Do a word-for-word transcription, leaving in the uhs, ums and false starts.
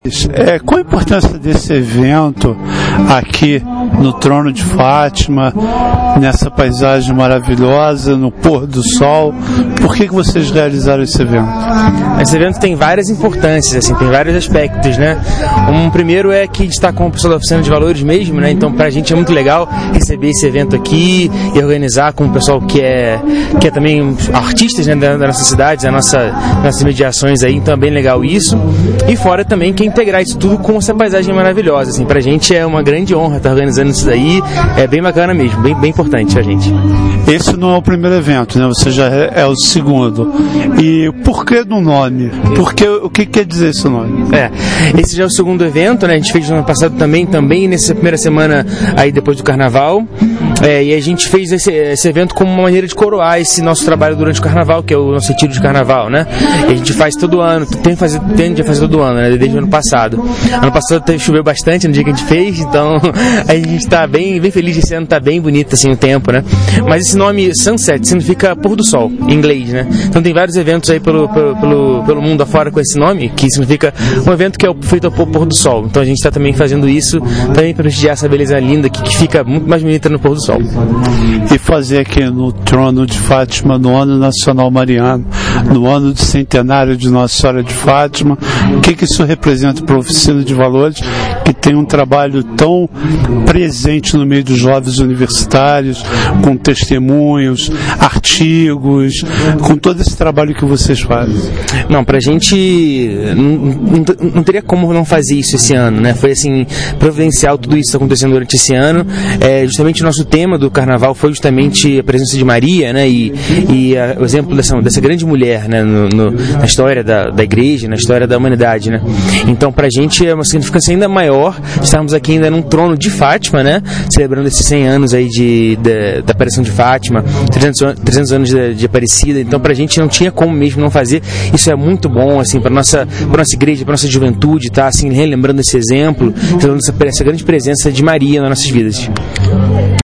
É, qual a importância desse evento aqui no Trono de Fátima, nessa paisagem maravilhosa, no pôr do sol? Por que que vocês realizaram esse evento? Esse evento tem várias importâncias, assim, tem vários aspectos, né? Um primeiro é que a gente está com o pessoal da Oficina de Valores mesmo, né? Então, pra gente é muito legal receber esse evento aqui e organizar com o pessoal que é, que é também artistas, né, da, da nossa cidade, das nossa, nossas mediações aí, então é bem legal isso. E fora também que é integrar isso tudo com essa paisagem maravilhosa, assim, pra gente é uma grande honra estar organizando isso daí, é bem bacana mesmo, bem, bem importante pra gente. Esse não é o primeiro evento, né? Você já é, é o segundo. E por que do nome? Porque, o que quer dizer esse nome? É, esse já é o segundo evento, né? A gente fez no ano passado também, também nessa primeira semana aí depois do Carnaval. É, e a gente fez esse, esse evento como uma maneira de coroar esse nosso trabalho durante o Carnaval, que é o nosso retiro de Carnaval, né? E a gente faz todo ano, tem fazer, tende a fazer todo ano, né? Desde o ano passado. Ano passado teve, choveu bastante no dia que a gente fez, então a gente está bem, bem feliz, esse ano está bem bonito assim o tempo, né? Mas esse nome Sunset significa pôr do sol, em inglês, né? Então tem vários eventos aí pelo, pelo, pelo, pelo mundo afora com esse nome, que significa um evento que é feito ao pôr do sol. Então a gente está também fazendo isso, também para prestigiar essa beleza linda que, que fica muito mais bonita no pôr do sol. E fazer aqui no Trono de Fátima, no ano nacional mariano, no ano de centenário de Nossa Senhora de Fátima, o que que isso representa para a Oficina de Valores, que tem um trabalho tão presente no meio dos jovens universitários, com testemunhos, artigos, com todo esse trabalho que vocês fazem? Não, pra gente não, não, não teria como não fazer isso esse ano, né? Foi assim, providencial tudo isso acontecendo durante esse ano. É, justamente o nosso tema do Carnaval foi justamente a presença de Maria, né? E, e a, o exemplo dessa, dessa grande mulher, né? No, no, na história da, da igreja, na história da humanidade, né? Então pra gente é uma significância ainda maior estarmos aqui ainda num trono de Fátima, né? Celebrando esses cem anos aí de, de, da aparição de Fátima, trezentos anos de, de Aparecida. Então pra gente não tinha como mesmo não fazer. Isso é muito bom, assim, para nossa, para nossa igreja, para nossa juventude, tá? Assim, relembrando esse exemplo, essa, essa grande presença de Maria nas nossas vidas.